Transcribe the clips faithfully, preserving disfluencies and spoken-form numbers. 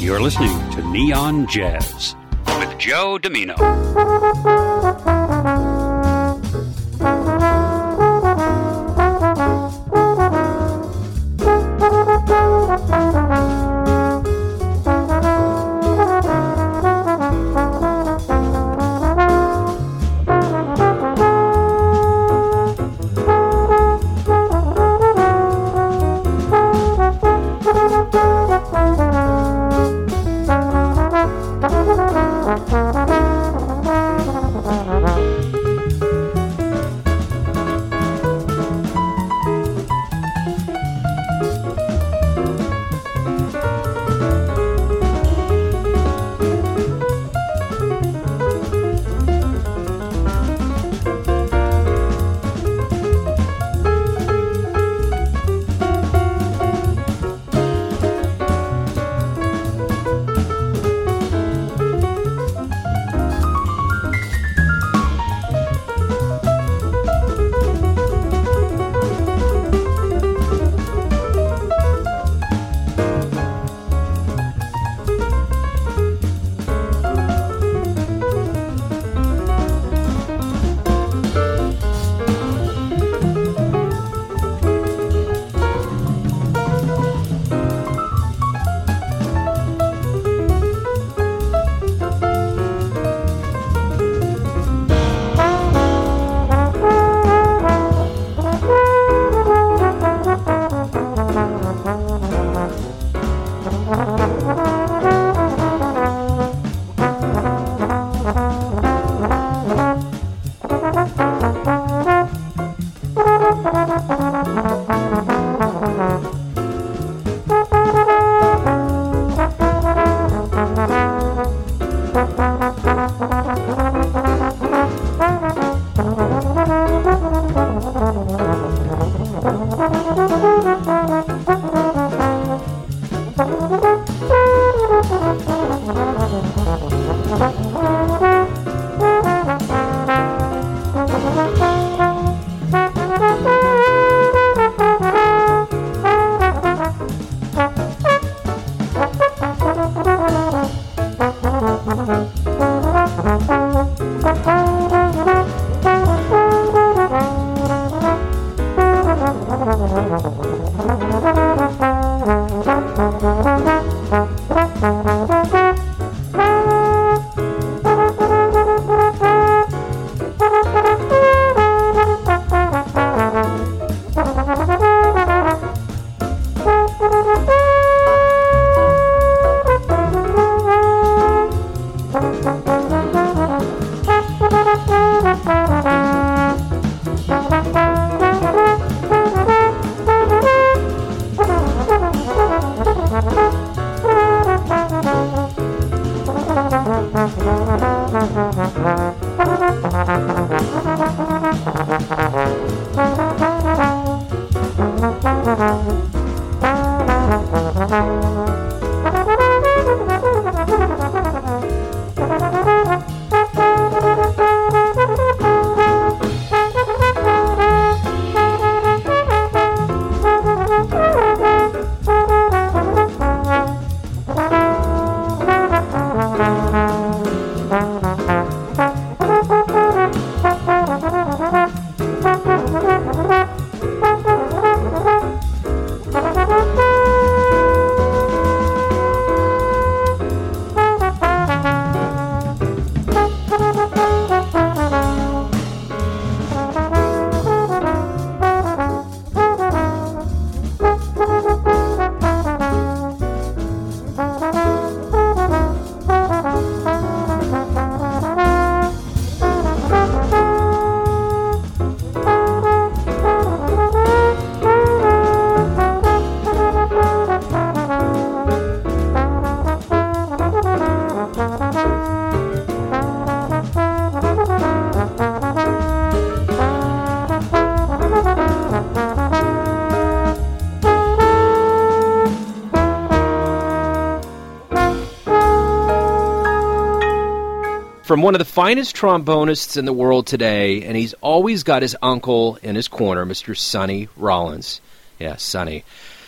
You're listening to Neon Jazz with Joe Domino. From one of the finest trombonists in the world today, and he's always got his uncle in his corner, Mister Sonny Rollins. Yeah, Sonny.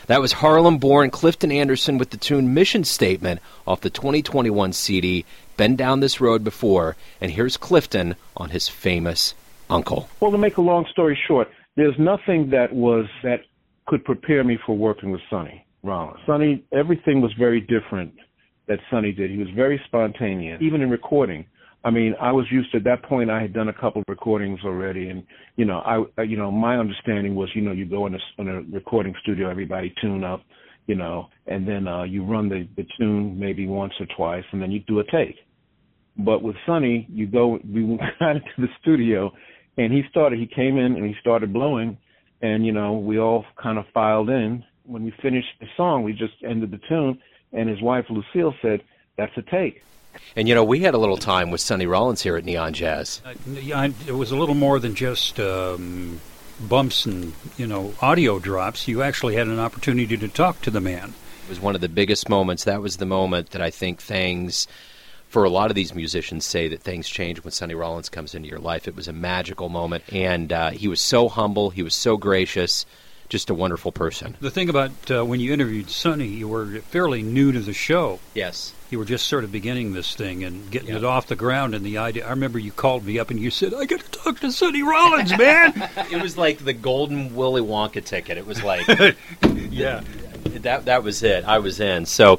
That was Harlem-born Clifton Anderson with the tune Mission Statement off the twenty twenty-one C D, Been Down This Road Before. And here's Clifton on his famous Uncle. Well, to make a long story short, there's nothing that was that could prepare me for working with Sonny Rollins. Sonny, everything was very different that Sonny did. He was very spontaneous, even in recording. I mean, I was used to, at that point, I had done a couple of recordings already, and, you know, I, you know, my understanding was, you know, you go in a, in a recording studio, everybody tune up, you know, and then uh, you run the, the tune maybe once or twice, and then you do a take. But with Sonny, you go, we got into the studio, and he started, he came in and he started blowing, and, you know, we all kind of filed in. When we finished the song, we just ended the tune, and his wife, Lucille, said, that's a take. And, you know, we had a little time with Sonny Rollins here at Neon Jazz. Uh, yeah, it was a little more than just um, bumps and, you know, audio drops. You actually had an opportunity to talk to the man. It was one of the biggest moments. That was the moment that I think things, for a lot of these musicians, say that things change when Sonny Rollins comes into your life. It was a magical moment, and uh, he was so humble. He was so gracious. Just a wonderful person. The thing about uh, when you interviewed Sonny, you were fairly new to the show. Yes. You were just sort of beginning this thing and getting Yeah. it off the ground. And the idea, I remember you called me up and you said, I got to talk to Sonny Rollins, man. It was like the golden Willy Wonka ticket. It was like, yeah, that that was it. I was in. So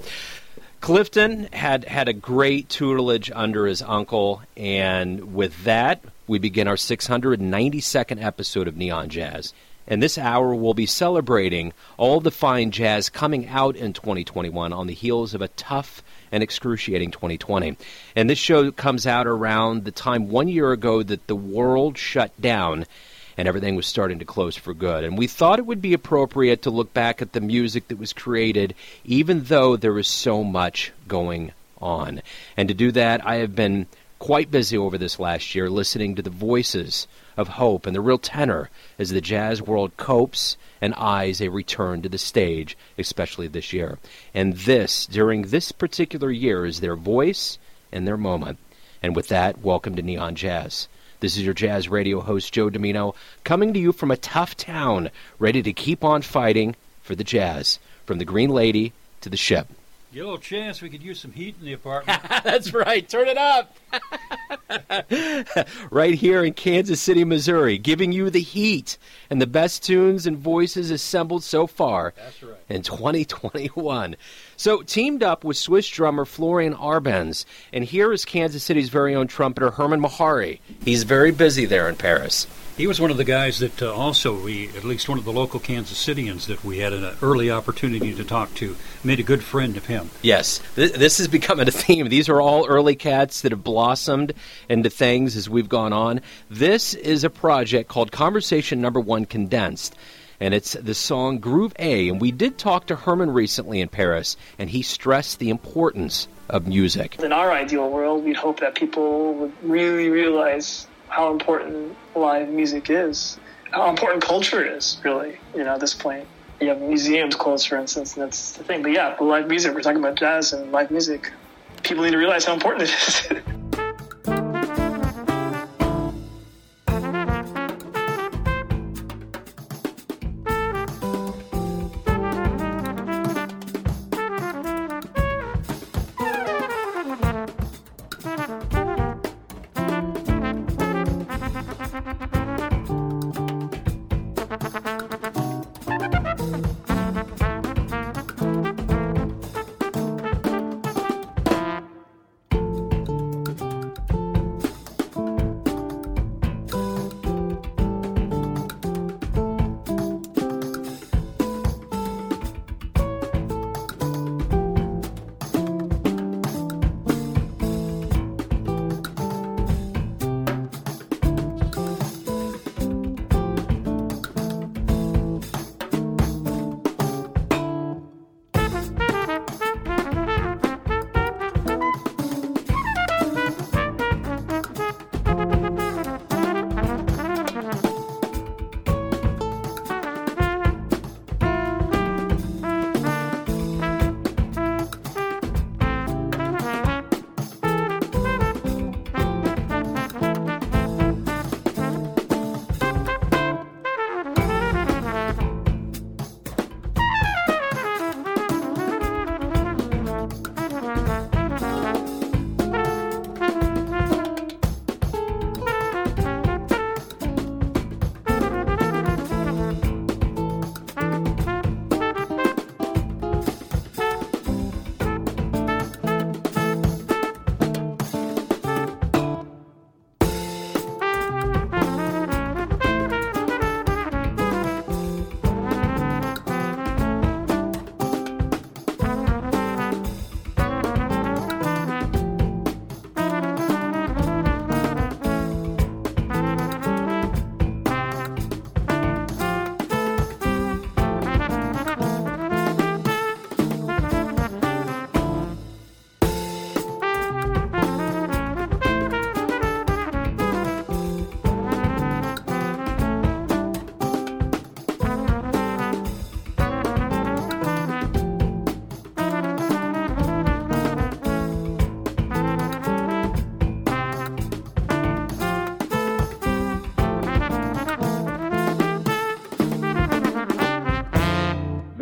Clifton had, had a great tutelage under his uncle. And with that, we begin our six hundred ninety-second episode of Neon Jazz. And this hour we'll be celebrating all the fine jazz coming out in twenty twenty-one on the heels of a tough and excruciating twenty twenty. And this show comes out around the time one year ago that the world shut down and everything was starting to close for good. And we thought it would be appropriate to look back at the music that was created, even though there was so much going on. And to do that, I have been quite busy over this last year listening to the voices of hope and the real tenor as the jazz world copes and eyes a return to the stage, especially this year. And this, during this particular year, is their voice and their moment. And with that, welcome to Neon Jazz. This is your jazz radio host, Joe Domino, coming to you from a tough town, ready to keep on fighting for the jazz, from the Green Lady to the Ship. Get a little chance we could use some heat in the apartment. That's right. Turn it up. Right here in Kansas City, Missouri, giving you the heat and the best tunes and voices assembled so far. That's right. In twenty twenty-one. So teamed up with Swiss drummer Florian Arbenz, and here is Kansas City's very own trumpeter Herman Mehari. He's very busy there in Paris. He was one of the guys that uh, also we, at least one of the local Kansas Cityans that we had an early opportunity to talk to, made a good friend of him. Yes, th- this is becoming a theme. These are all early cats that have blossomed into things as we've gone on. This is a project called Conversation Number One Condensed, and it's the song Groove A. And we did talk to Herman recently in Paris, and he stressed the importance of music. In our ideal world, we'd hope that people would really realize how important live music is, how important culture is, really, you know, at this point. You have museums closed, for instance, and that's the thing. But yeah, live music, we're talking about jazz and live music. People need to realize how important it is.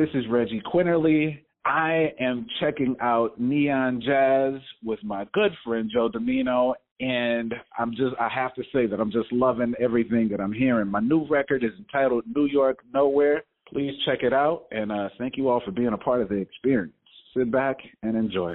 this is Reggie Quinterly. I am checking out Neon Jazz with my good friend Joe Domino, and I'm just I have to say that I'm just loving everything that I'm hearing. My new record is entitled New York Nowhere. Please check it out, and uh, thank you all for being a part of the experience. Sit back and enjoy.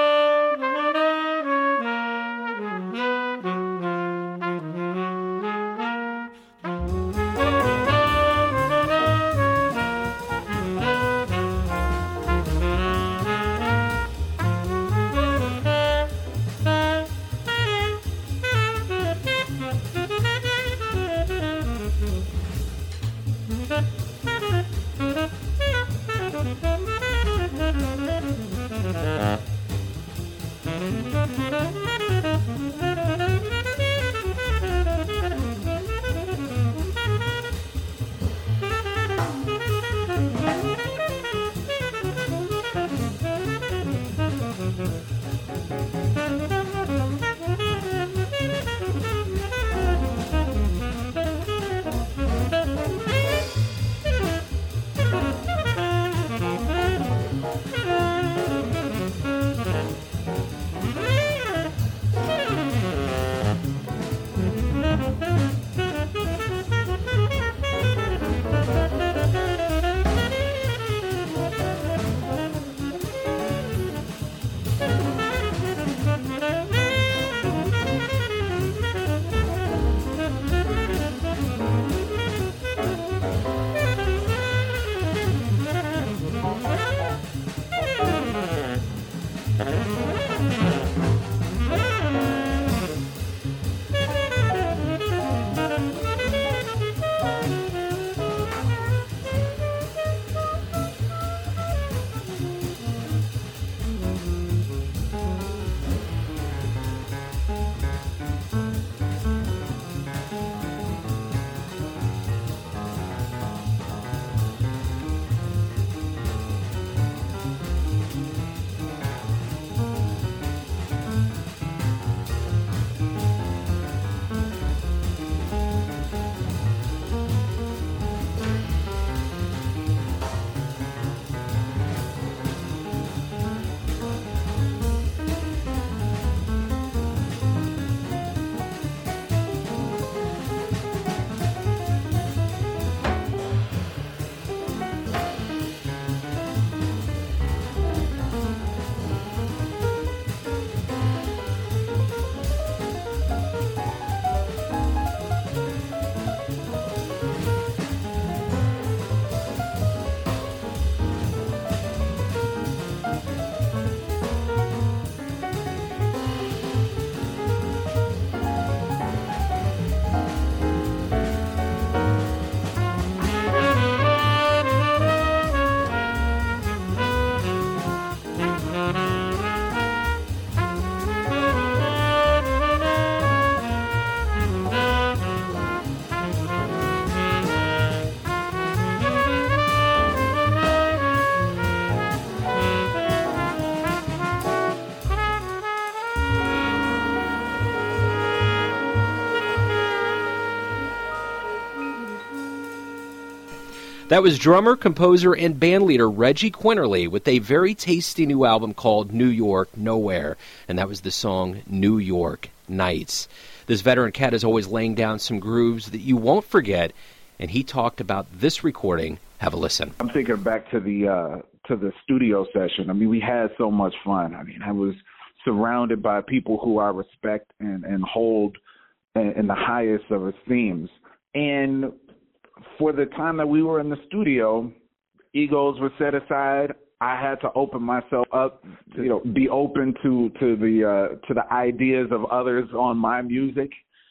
That was drummer, composer, and bandleader Reggie Quinterly with a very tasty new album called New York Nowhere, and that was the song New York Nights. This veteran cat is always laying down some grooves that you won't forget, and he talked about this recording. Have a listen. I'm thinking back to the uh, to the studio session. I mean, we had so much fun. I mean, I was surrounded by people who I respect and, and hold in, in the highest of esteems. And for the time that we were in the studio, egos were set aside. I had to open myself up, to, you know, be open to to the uh, to the ideas of others on my music,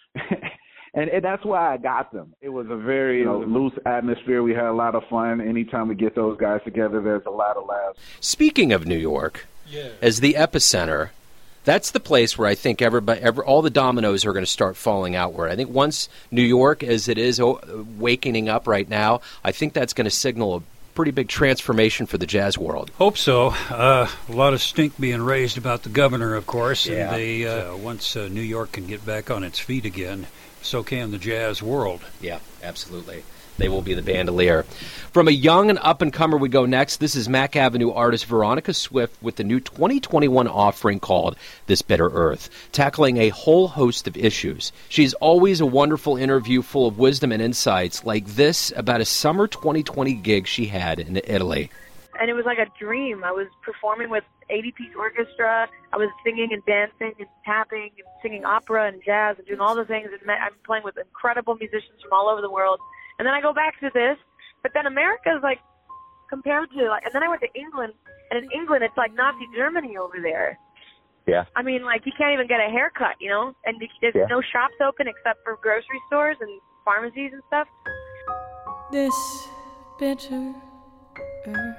and, and that's why I got them. It was a very you know, loose atmosphere. We had a lot of fun. Anytime we get those guys together, there's a lot of laughs. Speaking of New York, yeah. as the epicenter, that's the place where I think everybody, every, all the dominoes are going to start falling outward. I think once New York, as it is wakening up right now, I think that's going to signal a pretty big transformation for the jazz world. Hope so. Uh, a lot of stink being raised about the governor, of course, yeah. and they uh, once uh, New York can get back on its feet again, so can the jazz world. Yeah, absolutely. They will be the bandolier. From a young and up-and-comer we go next. This is Mac Avenue artist Veronica Swift with the new twenty twenty-one offering called This Bitter Earth, tackling a whole host of issues. She's always a wonderful interview full of wisdom and insights, like this about a summer twenty twenty gig she had in Italy. And it was like a dream. I was performing with eighty-piece orchestra. I was singing and dancing and tapping and singing opera and jazz and doing all the things. And I'm playing with incredible musicians from all over the world. And then I go back to this. But then America is like, compared to, like, and then I went to England, and in England it's like Nazi Germany over there. Yeah. I mean, like, you can't even get a haircut, you know? And there's yeah. no shops open except for grocery stores and pharmacies and stuff. This bitter earth,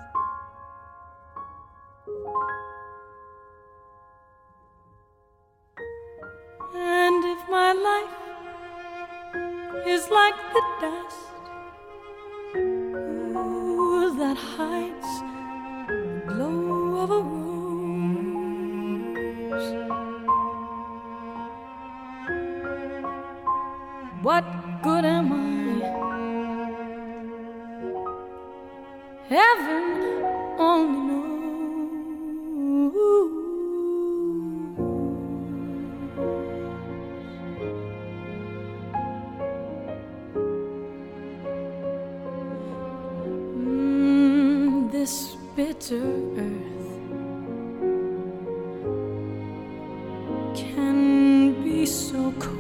and if my life is like the dust that hides the glow of a rose, what good am I? Heaven only knows. Mm, this bitter earth can be so cold.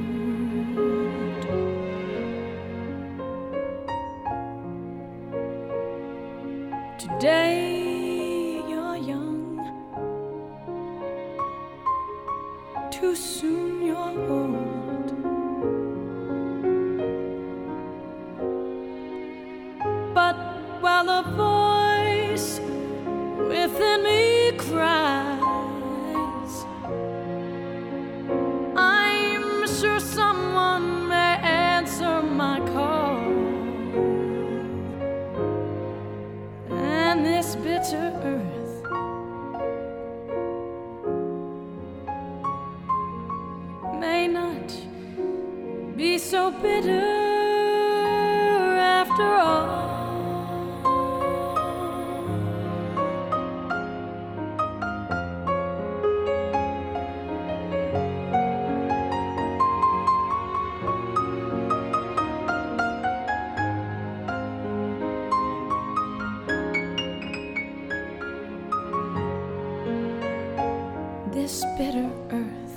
Today you're young, too soon you're old. But while a voice within me cries, I'm sure someone may answer my call. And this bitter earth may not be so bitter after all. This bitter earth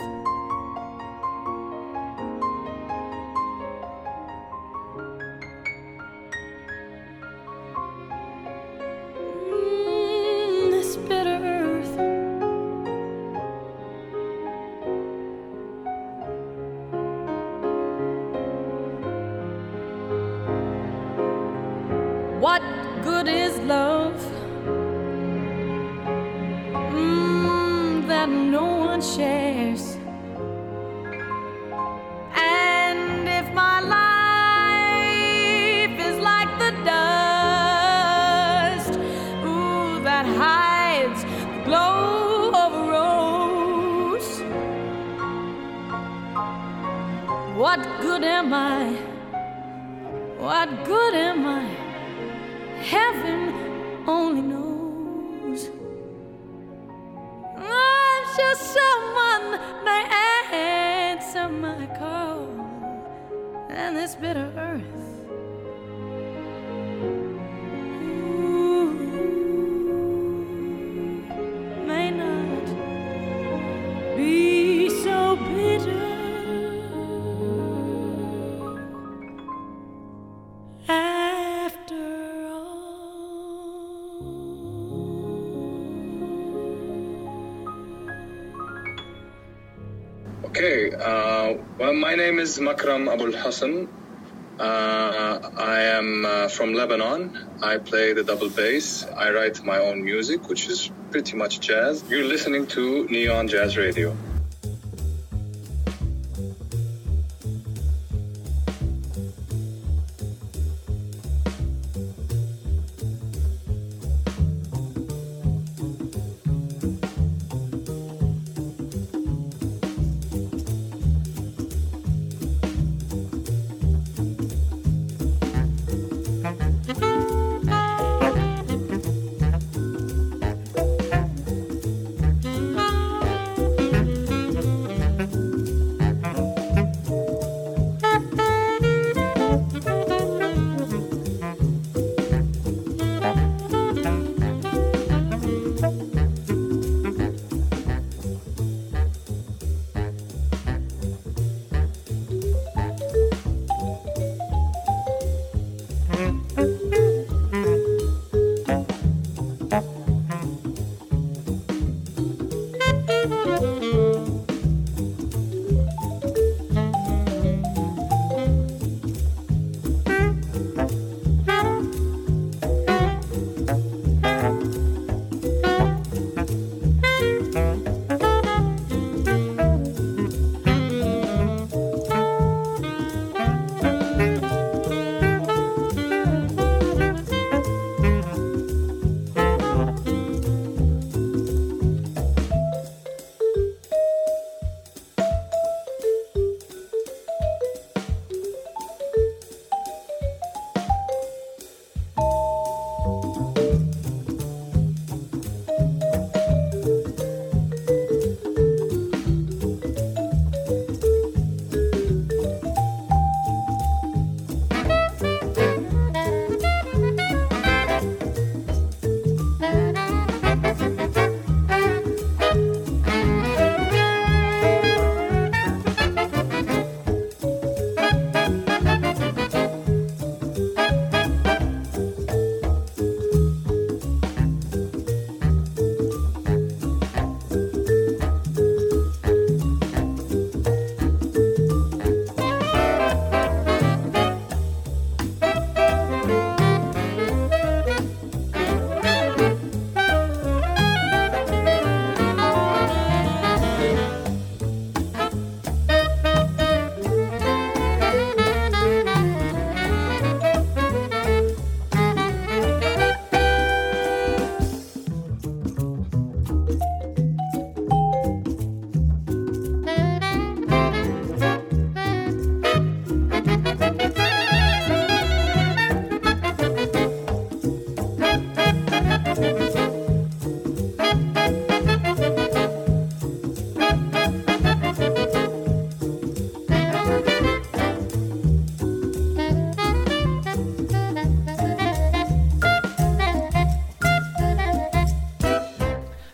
mm, this bitter earth what good is love that no one shares? And if my life is like the dust, ooh, that hides the glow of a rose, what good am I? What good am I? Heaven only knows. Just someone may answer my call, and this bitter earth ooh, may not be so bitter after Okay, uh, well, my name is Makram Abul Hassan. Uh, I am uh, from Lebanon. I play the double bass. I write my own music, which is pretty much jazz. You're listening to Neon Jazz Radio.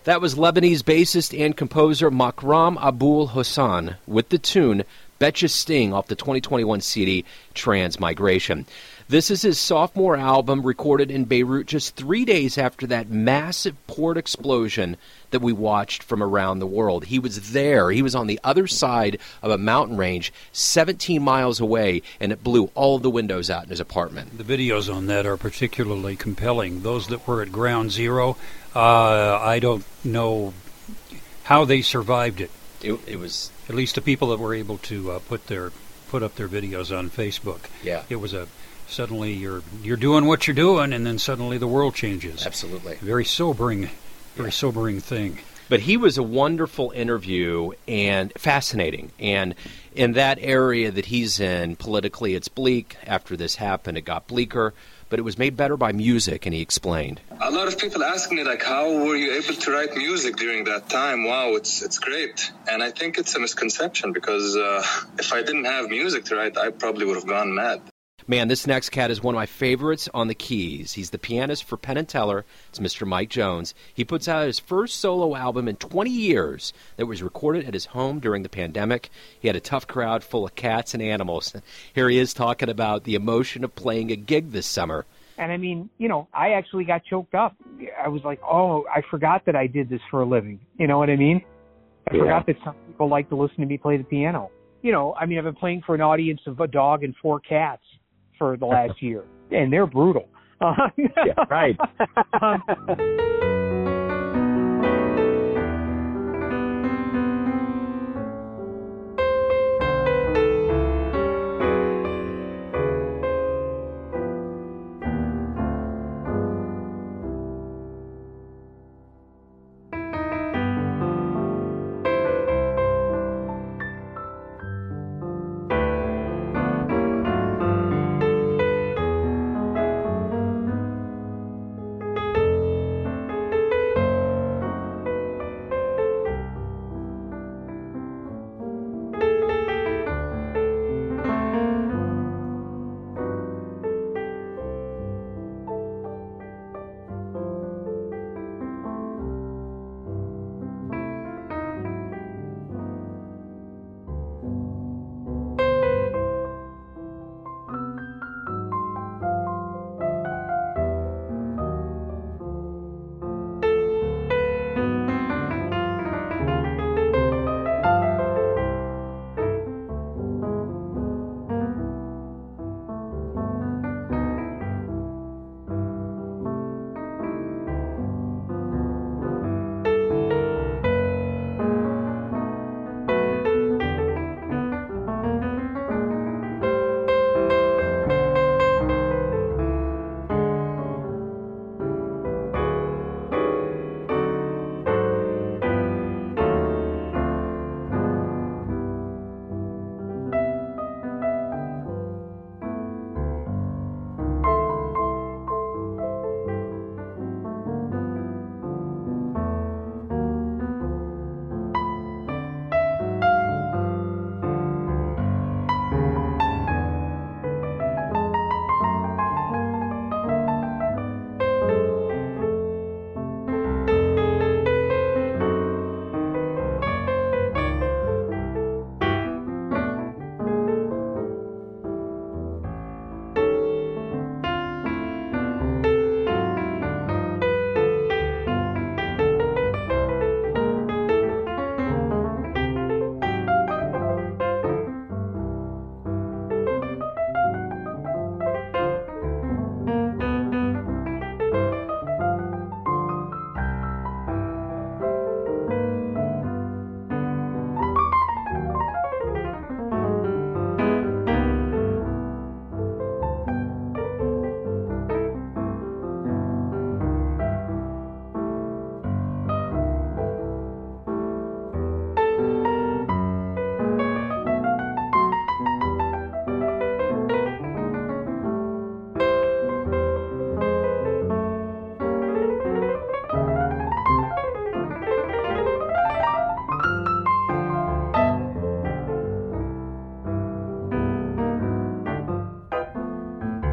That was Lebanese bassist and composer Makram Abul Hossein with the tune Betcha Sting off the twenty twenty-one C D Transmigration. This is his sophomore album, recorded in Beirut just three days after that massive port explosion that we watched from around the world. He was there. He was on the other side of a mountain range, seventeen miles away, and it blew all of the windows out in his apartment. The videos on that are particularly compelling. Those that were at ground zero, uh, I don't know how they survived it. It, it was... At least the people that were able to uh, put their put up their videos on Facebook. Yeah. It was a... Suddenly you're you're doing what you're doing, and then suddenly the world changes. Absolutely. Very sobering, very yeah. sobering thing. But he was a wonderful interview and fascinating. And in that area that he's in, politically, it's bleak. After this happened, it got bleaker. But it was made better by music, and he explained. A lot of people ask me, like, how were you able to write music during that time? Wow, it's it's great. And I think it's a misconception, because uh, if I didn't have music to write, I probably would have gone mad. Man, this next cat is one of my favorites on the keys. He's the pianist for Penn and Teller. It's Mister Mike Jones. He puts out his first solo album in twenty years that was recorded at his home during the pandemic. He had a tough crowd full of cats and animals. Here he is talking about the emotion of playing a gig this summer. And I mean, you know, I actually got choked up. I was like, oh, I forgot that I did this for a living. You know what I mean? I yeah. forgot that some people like to listen to me play the piano. You know, I mean, I've been playing for an audience of a dog and four cats for the last year, and they're brutal. Uh, yeah, right. um,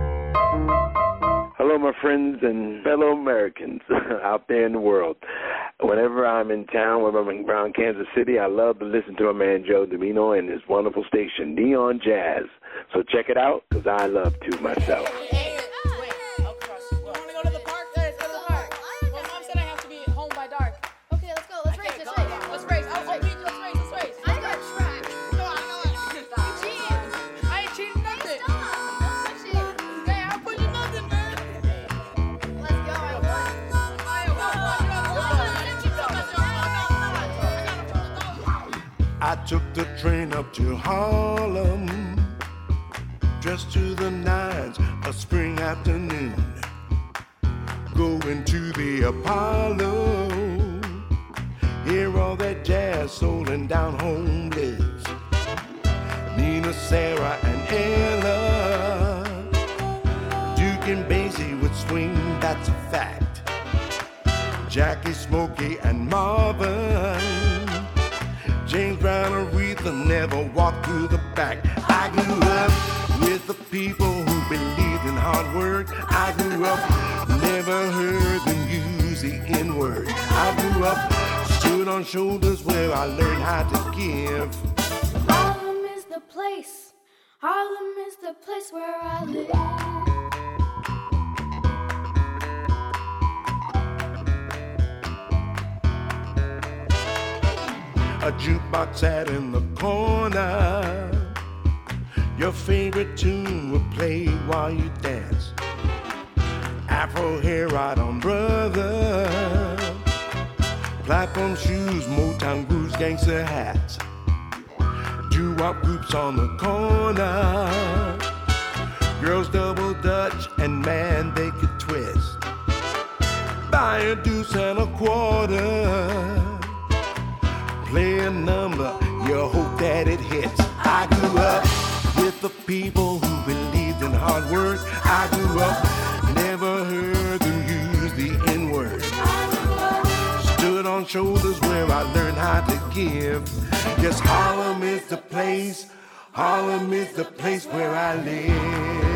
my friends and fellow Americans out there in the world. whenever I'm in town, whenever I'm in around Kansas City, I love to listen to my man Joe Domino and his wonderful station, Neon Jazz. So check it out, because I love to myself. I took the train up to Harlem, dressed to the nines, a spring afternoon, going to the Apollo, hear all that jazz, soul, and down-home blues. Nina, Sarah, and Ella, Duke and Basie would swing, that's a fact. Jackie, Smokey, and Marvin, James Brown, Aretha never walked through the back. I grew up with the people who believed in hard work. I grew up, never heard them use the N-word. I grew up, stood on shoulders where I learned how to give. Harlem is the place, Harlem is the place where I live. A jukebox sat in the corner. Your favorite tune would play while you dance. Afro hair right on brother. Platform shoes, Motown grooves, gangster hats. Doo-wop groups on the corner. Girls double dutch and man they could twist. Buy a deuce and a quarter. Play a number, you hope that it hits. I grew up with the people who believed in hard work. I grew up, never heard them use the N-word. Stood on shoulders where I learned how to give. Yes, Harlem is the place, Harlem is the place where I live.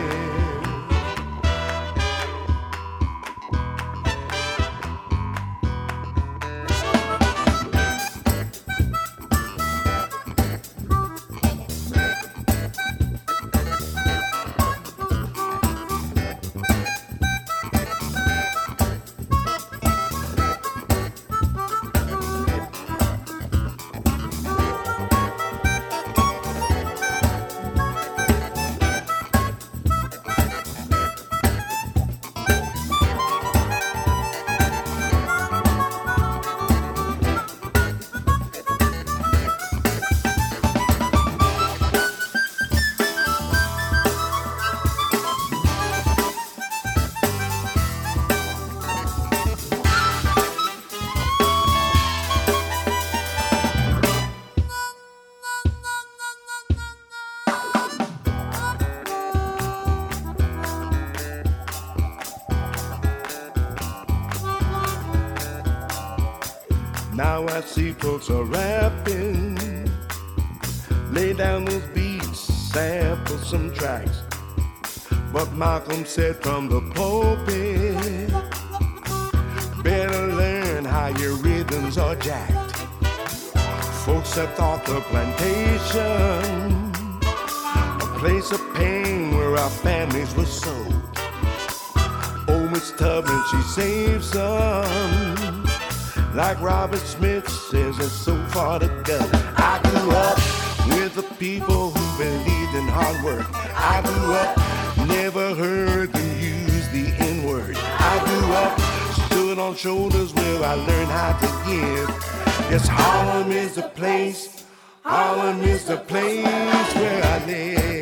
Now I see folks are rapping. Lay down those beats, sample some tracks. But Malcolm said from the pulpit, better learn how your rhythms are jacked. Folks have thought the plantation a place of pain where our families were sold. Oh, Miss Tubman, she saved some. Like Robert Smith says, it's so far to go. I grew up with the people who believed in hard work. I grew up, never heard them use the N-word. I grew up, stood on shoulders where I learned how to give. Yes, Harlem is the place, Harlem is the place where I live.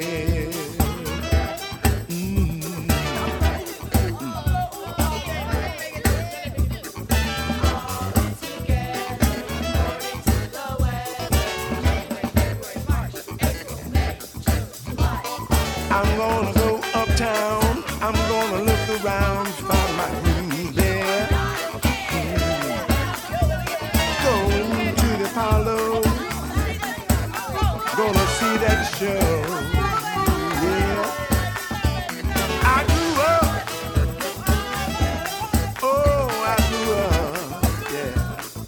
I'm gonna go uptown, I'm gonna look around, find my groove there. Going to the Apollo, gonna see that show. Yeah, I grew up, oh, I grew up, yeah.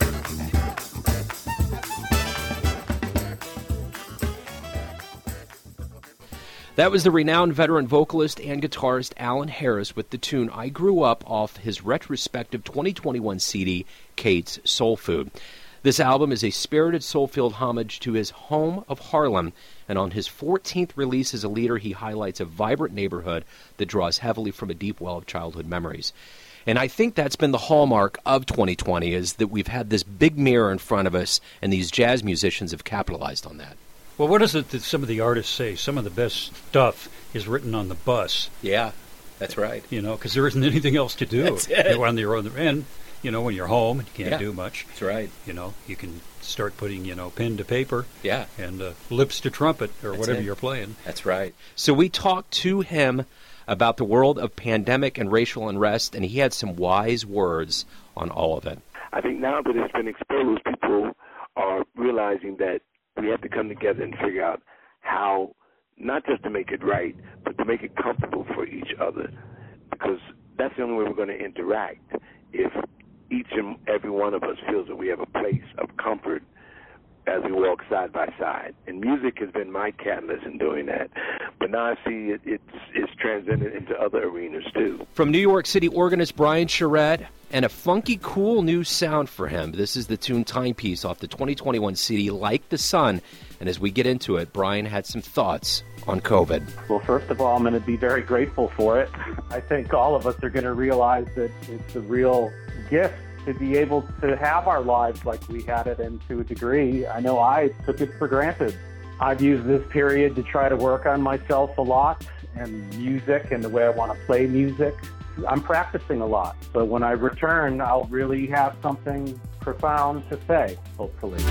That was the renowned veteran vocalist and guitarist Alan Harris with the tune I Grew Up off his retrospective twenty twenty-one C D, Kate's Soul Food. This album is a spirited, soul-filled homage to his home of Harlem, and on his fourteenth release as a leader, he highlights a vibrant neighborhood that draws heavily from a deep well of childhood memories. And I think that's been the hallmark of twenty twenty, is that we've had this big mirror in front of us, and these jazz musicians have capitalized on that. Well, what is it that some of the artists say? Some of the best stuff is written on the bus. Yeah, that's right. You know, because there isn't anything else to do. That's it. You're on the other end. You know, when you're home and you can't Yeah, do much. That's right. You know, you can start putting, you know, pen to paper. Yeah. And uh, lips to trumpet or That's whatever it. you're playing. That's right. So we talked to him about the world of pandemic and racial unrest, and he had some wise words on all of it. I think now that it's been exposed, people are realizing that we have to come together and figure out how, not just to make it right, but to make it comfortable for each other, because that's the only way we're going to interact. If each and every one of us feels that we have a place of comfort as we walk side by side. And music has been my catalyst in doing that. But now I see it, it's, it's transcended into other arenas, too. From New York City organist Brian Charette, and a funky, cool new sound for him. This is the tune Timepiece off the twenty twenty-one C D, Like the Sun. And as we get into it, Brian had some thoughts on COVID. Well, first of all, I'm going to be very grateful for it. I think all of us are going to realize that it's a real gift to be able to have our lives like we had it, and to a degree, I know I took it for granted. I've used this period to try to work on myself a lot, and music and the way I want to play music. I'm practicing a lot, so when I return, I'll really have something profound to say, hopefully.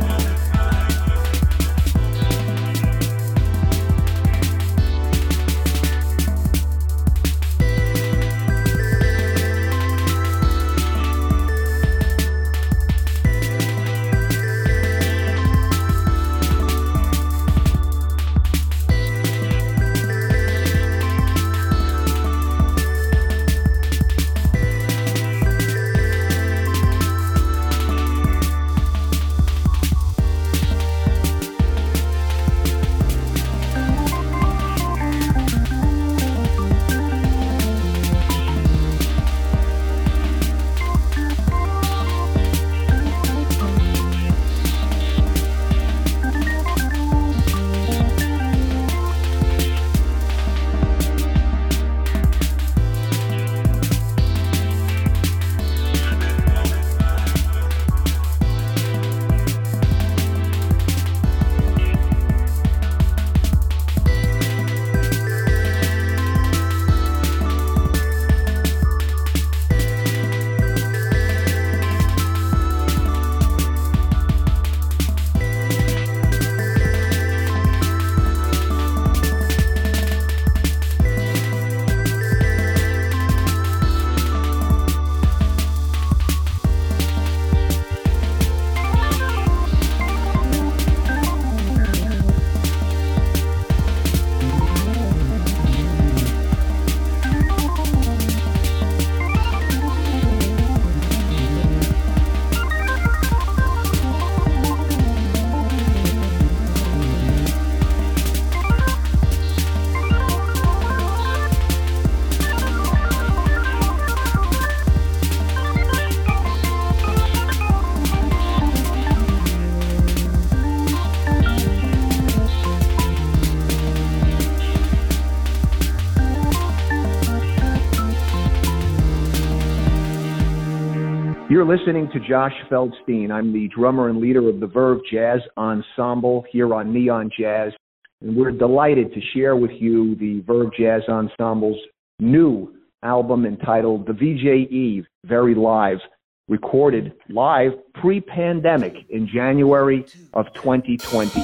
You're listening to Josh Feldstein. I'm the drummer and leader of the Verve Jazz Ensemble here on Neon Jazz, and we're delighted to share with you the Verve Jazz Ensemble's new album entitled The V J E, Very Live, recorded live pre-pandemic in January of twenty twenty.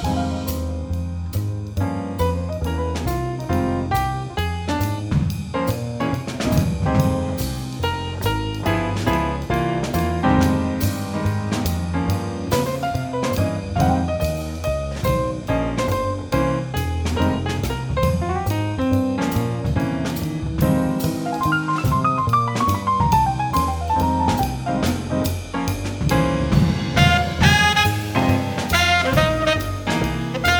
Thank you.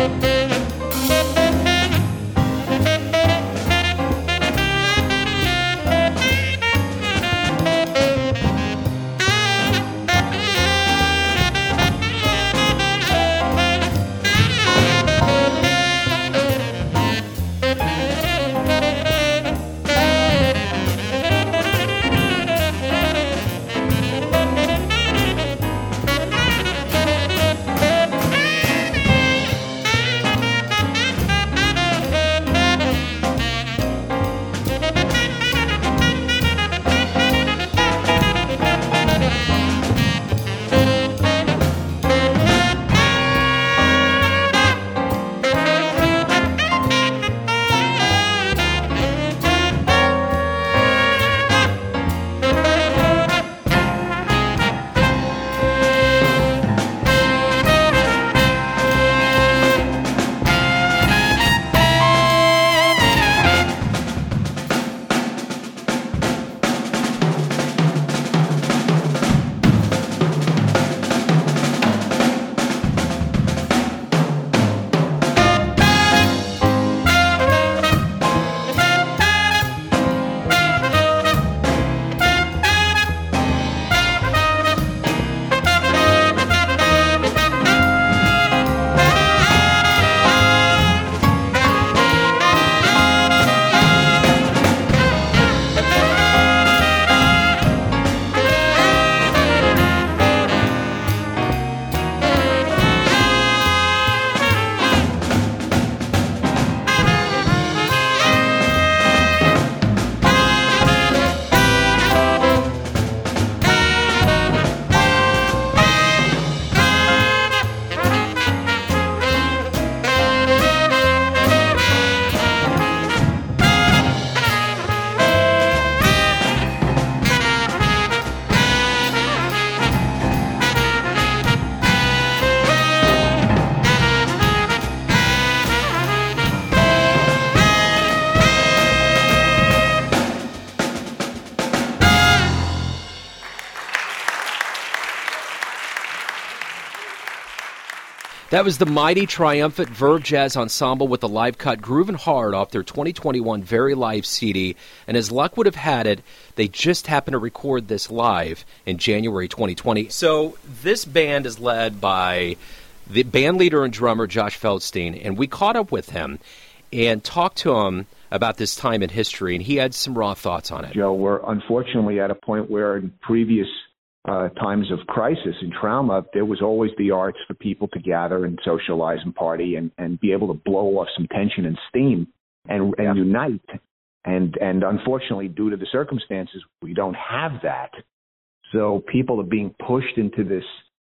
That was the mighty, triumphant Verve Jazz Ensemble with the live cut Groovin' Hard off their twenty twenty-one Very Live C D. And as luck would have had it, they just happened to record this live in January twenty twenty. So this band is led by the band leader and drummer Josh Feldstein, and we caught up with him and talked to him about this time in history, and he had some raw thoughts on it. Joe, we're unfortunately at a point where in previous Uh, times of crisis and trauma, there was always the arts for people to gather and socialize and party and, and be able to blow off some tension and steam and, and unite. And, and unfortunately, due to the circumstances, we don't have that. So people are being pushed into this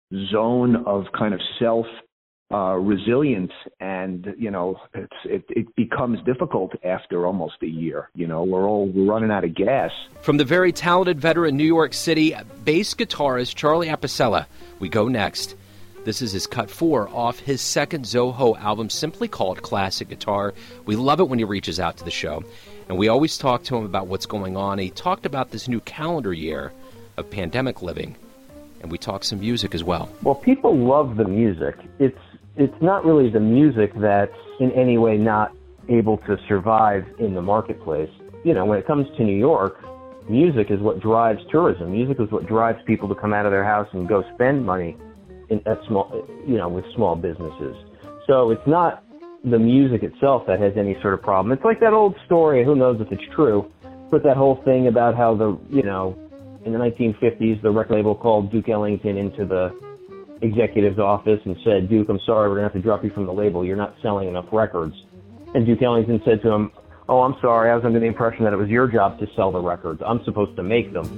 zone of kind of self uh, resilience, and you know, it's, it, it becomes difficult after almost a year. You know, we're all we're running out of gas. From the very talented veteran New York City bass guitarist Charlie Apicella, we go next. This is his cut four off his second Zoho album, simply called Classic Guitar. We love it when he reaches out to the show, and we always talk to him about what's going on. He talked about this new calendar year of pandemic living, and we talk some music as well. Well, people love the music. It's it's not really the music that's in any way not able to survive in the marketplace. You know, when it comes to New York, music is what drives tourism. Music is what drives people to come out of their house and go spend money in at small, you know, with small businesses. So it's not the music itself that has any sort of problem. It's like that old story, who knows if it's true, but that whole thing about how the, you know, in the nineteen fifties, the record label called Duke Ellington into the executive's office and said, Duke, I'm sorry, we're going to have to drop you from the label. You're not selling enough records. And Duke Ellington said to him, oh, I'm sorry, I was under the impression that it was your job to sell the records. I'm supposed to make them.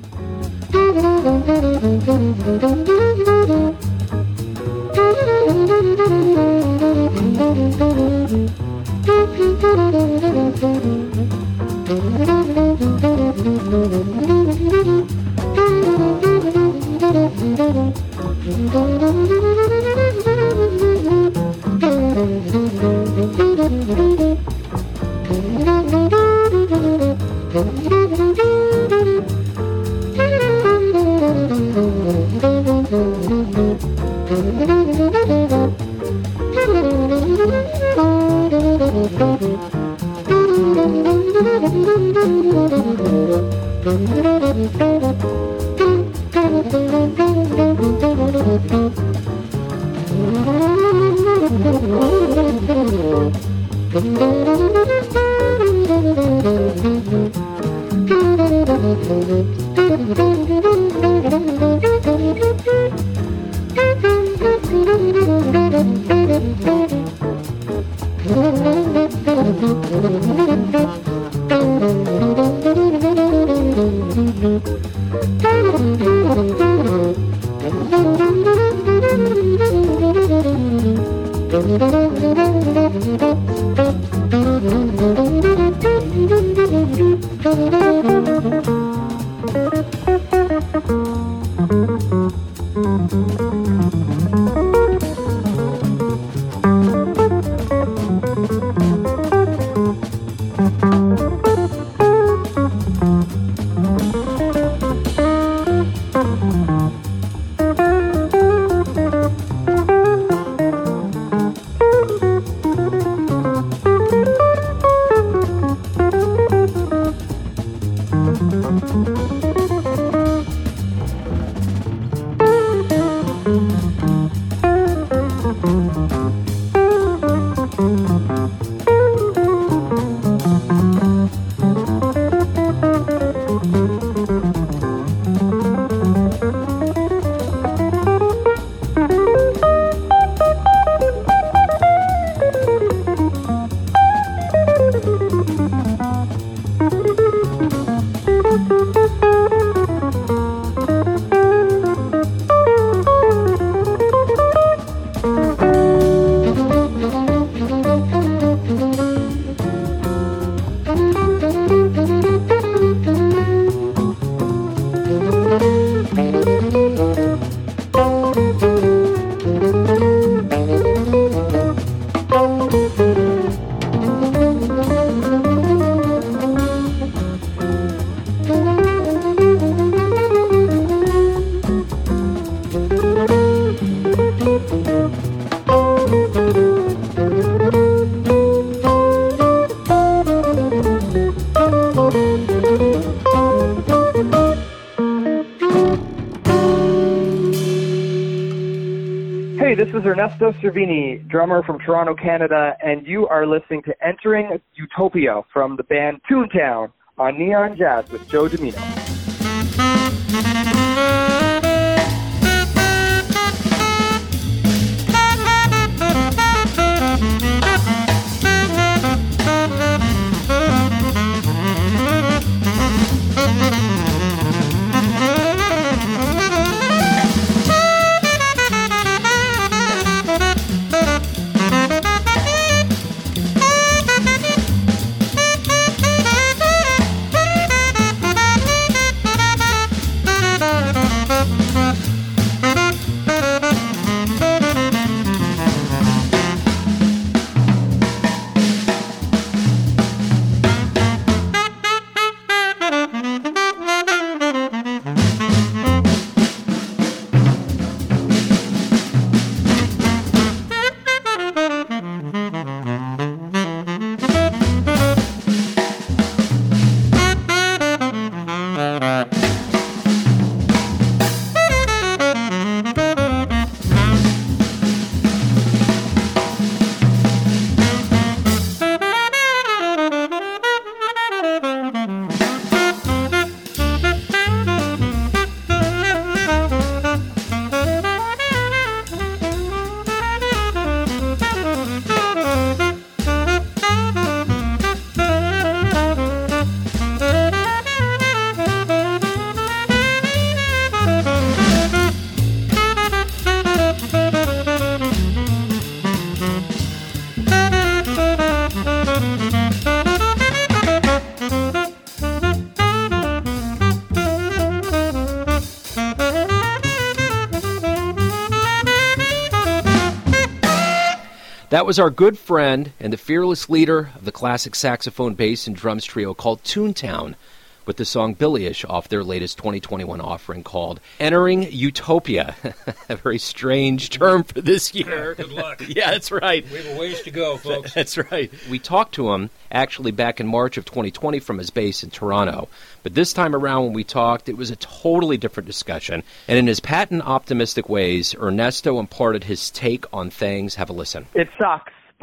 This is Ernesto Cervini, drummer from Toronto, Canada, and you are listening to Entering Utopia from the band Toontown on Neon Jazz with Joe Domino. That was our good friend and the fearless leader of the classic saxophone, bass, and drums trio called Toontown with the song Billyish off their latest twenty twenty-one offering called Entering Utopia. A very strange term for this year. Good luck. Yeah, that's right. We have a ways to go, folks. That's right. We talked to him actually back in March of twenty twenty from his base in Toronto. But this time around when we talked, it was a totally different discussion. And in his patent optimistic ways, Ernesto imparted his take on things. Have a listen. It sucks, but it's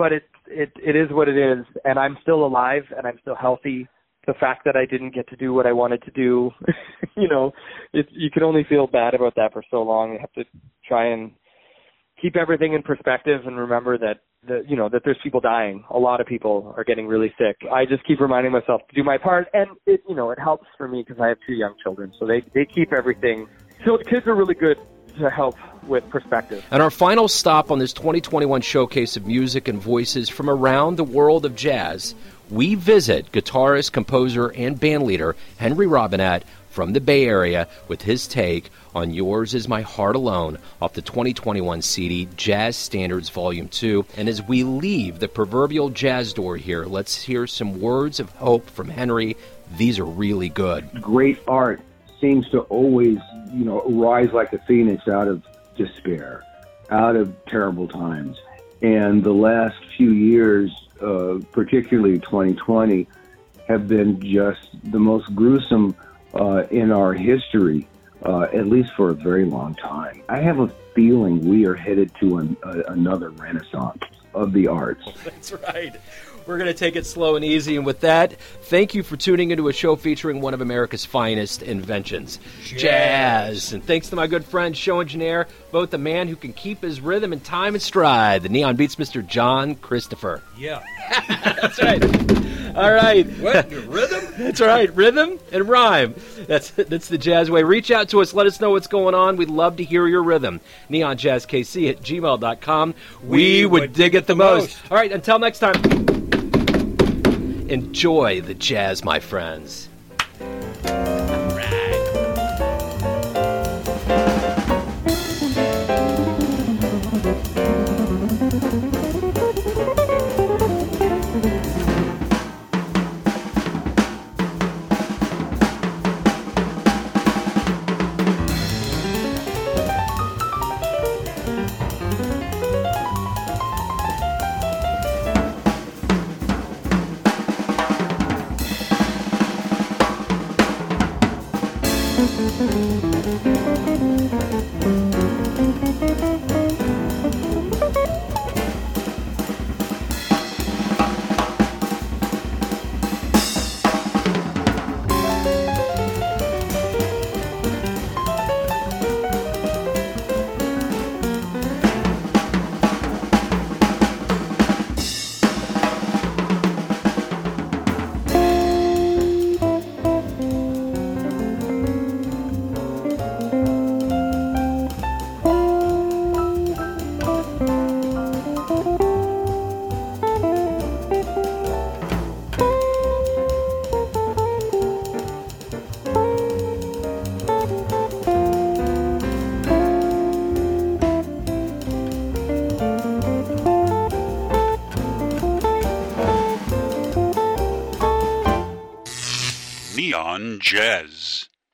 it it is what it is, and I'm still alive and I'm still healthy. The fact that I didn't get to do what I wanted to do, you know, it, you can only feel bad about that for so long. You have to try and keep everything in perspective and remember that, that, you know, that there's people dying. A lot of people are getting really sick. I just keep reminding myself to do my part, and it, you know, it helps for me because I have two young children, so they, they keep everything. So the kids are really good to help with perspective. And our final stop on this twenty twenty-one showcase of music and voices from around the world of jazz, we visit guitarist, composer, and bandleader Henry Robinett from the Bay Area with his take on Yours Is My Heart Alone off the twenty twenty-one C D Jazz Standards Volume two. And as we leave the proverbial jazz door here, let's hear some words of hope from Henry. These are really good. Great art seems to always, you know, rise like a phoenix out of despair, out of terrible times. And the last few years, uh, particularly twenty twenty, have been just the most gruesome uh, in our history, uh, at least for a very long time. I have a feeling we are headed to an, uh, another renaissance of the arts. That's right. We're going to take it slow and easy. And with that, thank you for tuning into a show featuring one of America's finest inventions, jazz. jazz. And thanks to my good friend, show engineer, both the man who can keep his rhythm and time and stride, the Neon Beats Mister John Christopher. Yeah. That's right. All right. What? Rhythm? That's right. Rhythm and rhyme. That's that's the jazz way. Reach out to us. Let us know what's going on. We'd love to hear your rhythm. neon jazz k c at gmail dot com. We, we would, would dig it the most. most. All right. Until next time. Enjoy the jazz, my friends. Neon Jazz.